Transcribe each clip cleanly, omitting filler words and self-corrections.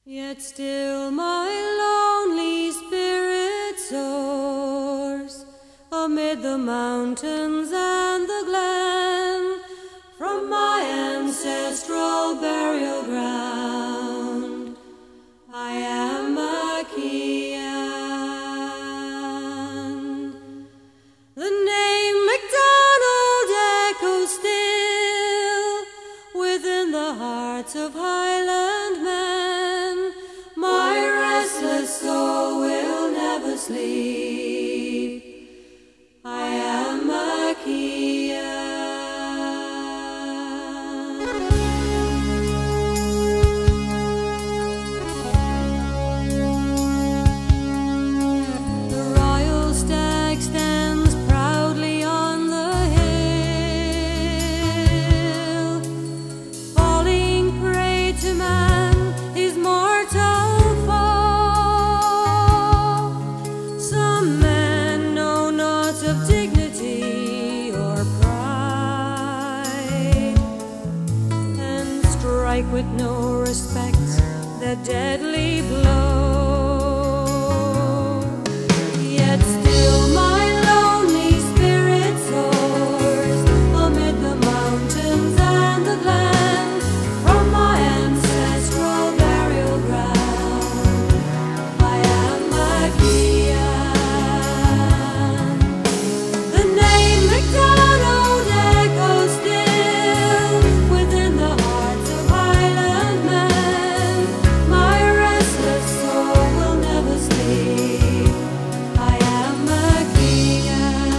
Yet still my lonely spirit soars amid the mountains and the glen, from my ancestral burial ground. I am Machian. The name MacDonald echoes still within the hearts of Highland men. My restless soul will never sleep. I am Machian. The royal stag stands proudly on the hill, falling prey to man, his mortal foe. Some men know not of dignity or pride, and strike with no respect the deadly blow. Yet still my lonely spirit soars amid the mountains and the glen, from my ancestral burial ground. I am Machian. The name MacDonald echoes still within the hearts of Highland men. My restless soul will never sleep. I am Machian.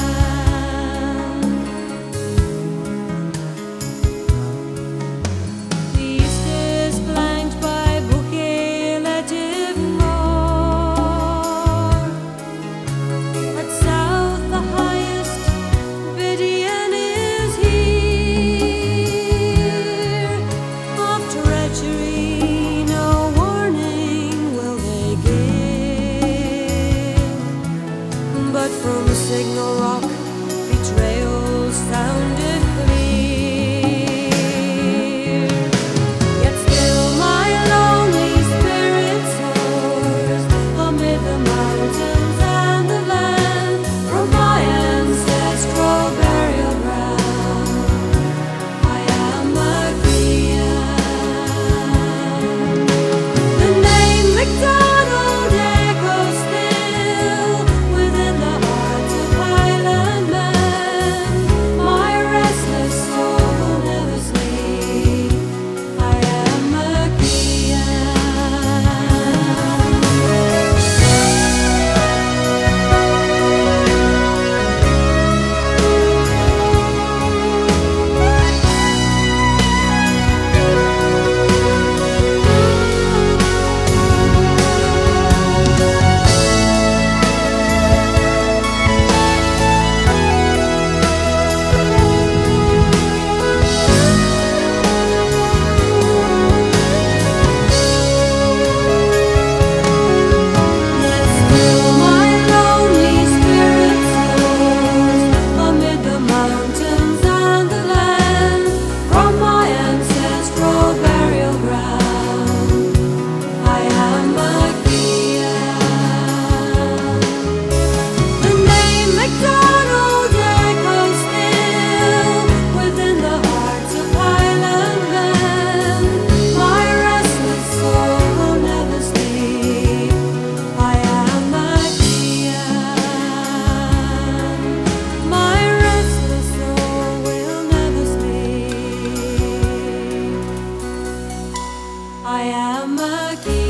The east is flanked by Buccleuch Moor. At south the highest Bidian is here. Of treachery no warning will they give, but from Signal Rock betrayal sounded clear. Yet still my lonely spirit soars amid the mountains and the land, from my ancestral burial ground. I am Machian. The name MacDonald echoes still within the hearts of Highland men. My restless soul will never sleep. I am Machian. Yet still my lonely spirit soars amid the mountains and the glen, from my ancestral burial ground. I am Machian. The name MacDonald echoes still within the hearts of Highland men. My restless soul will never sleep. I am Machian. My restless soul will never sleep. I am Machian.